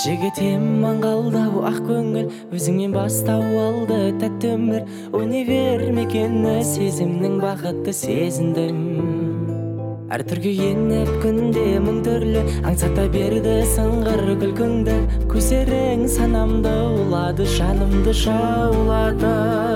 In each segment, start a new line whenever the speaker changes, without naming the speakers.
Жігітем маңғалда ақ көңіл өзіңмен бастау алды тәтті өмір. Универ мекені сезімнің бақытты сезіндім. Әр түрге еніп күнде мың түрлі аңсата берді сыңғыр күлкіңді. Көздерің санамды улады, жанымды жаулады.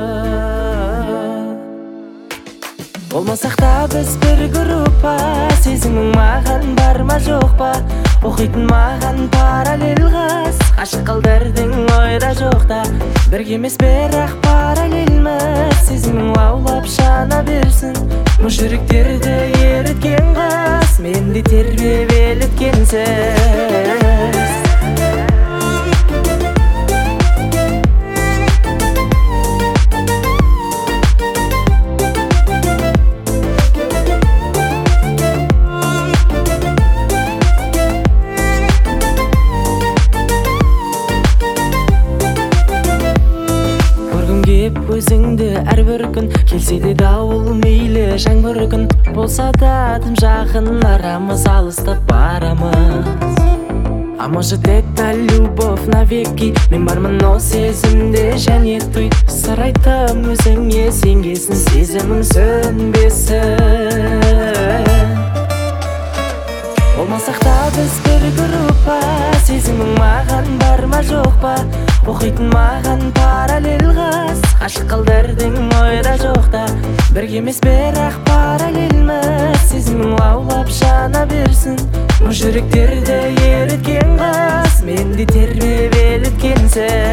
Болмасақ та біз бір группа, сезімің маған бар ма жоқ па? Оқитын маған параллель қыз, ғашық қылдырдың ойда жоқта. Бірге емес бірақ параллельміз, сезімің лаулап жана берсін. Мұң жүректерді еріткен қыз, менде тербеп еліткенсіз. Өзіңді әрбір күн келсе де дауыл мейлі жаңбыр күн болса да тым жақын арамыз алыстап барамыз. А может это любовь навеки, мен бармын ол сезімде және туй. Сыр айтам өзіңе сенгесін, сезімің сөнбесін. Болмасақ та біз бір группа, сезімің маған бар ма жоқ па? Оқитын маған параллель қыз, ғашық қылдырдың ойда жоқта. Бірге емес бірақ параллельміз, сезімің лаулап жана берсін. Мұң жүректерді еріткен қыз, менде тербеп еліткенсіз.